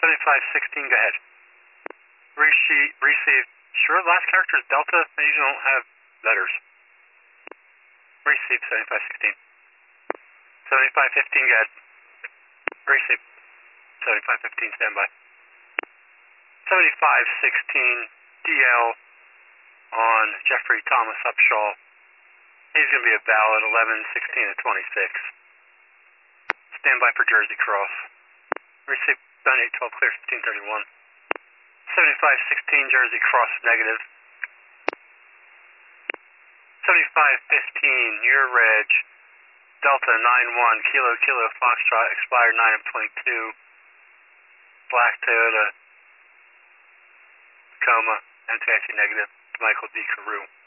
7516, go ahead. Receive. Sure, last character is Delta. They usually don't have letters. Receive 7516. 7515, go ahead. Receive. 7515, stand by. 7516, DL on Jeffrey Thomas Upshaw. He's going to be a valid 11-16 to 26. Stand by for Jersey Cross. Receive 9812, clear 1531. 7516, Jersey Cross, negative. 7515, your reg. Delta 91, Kilo Kilo Foxtrot, expired 9 of 22. Black Toyota, Tacoma, NTIC negative. Michael D. Carew.